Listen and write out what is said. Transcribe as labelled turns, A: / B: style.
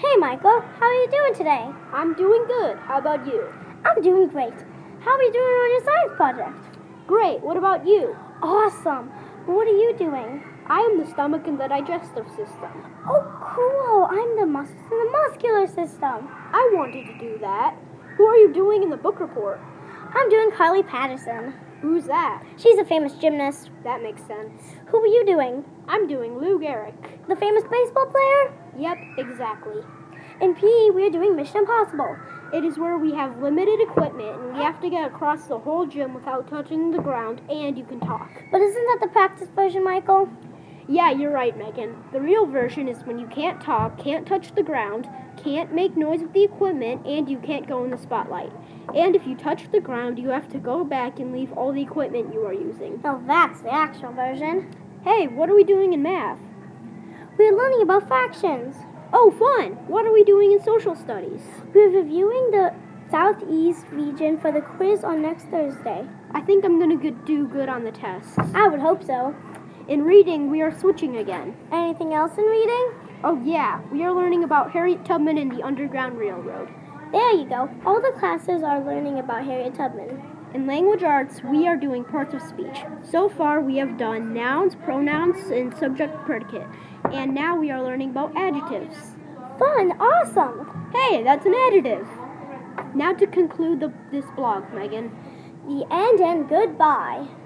A: Hey Michael, how are you doing today?
B: I'm doing good. How about you?
A: I'm doing great. How are you doing on your science project?
B: Great. What about you?
A: Awesome. What are you doing?
B: I am the stomach and the digestive system.
A: Oh, cool. I'm the muscles and the muscular system.
B: I wanted to do that. Who are you doing in the book report?
A: I'm doing Carly Patterson.
B: Who's that?
A: She's a famous gymnast.
B: That makes sense.
A: Who are you doing?
B: I'm doing Lou Gehrig.
A: The famous baseball player?
B: Yep, exactly.
A: In PE, we're doing Mission Impossible.
B: It is where we have limited equipment and we have to get across the whole gym without touching the ground, and you can talk.
A: But isn't that the practice version, Michael?
B: Yeah, you're right, Megan. The real version is when you can't talk, can't touch the ground, can't make noise with the equipment, and you can't go in the spotlight. And if you touch the ground, you have to go back and leave all the equipment you are using.
A: Oh, that's the actual version.
B: Hey, what are we doing in math?
A: We're learning about fractions.
B: Oh, fun! What are we doing in social studies?
A: We're reviewing the Southeast region for the quiz on next Thursday.
B: I think I'm going to do good on the tests.
A: I would hope so.
B: In reading, we are switching again.
A: Anything else in reading?
B: Oh yeah, we are learning about Harriet Tubman and the Underground Railroad.
A: There you go. All the classes are learning about Harriet Tubman.
B: In language arts, we are doing parts of speech. So far, we have done nouns, pronouns, and subject-predicate. And now we are learning about adjectives.
A: Fun! Awesome!
B: Hey, that's an adjective. Now to conclude this blog, Megan.
A: The end and goodbye.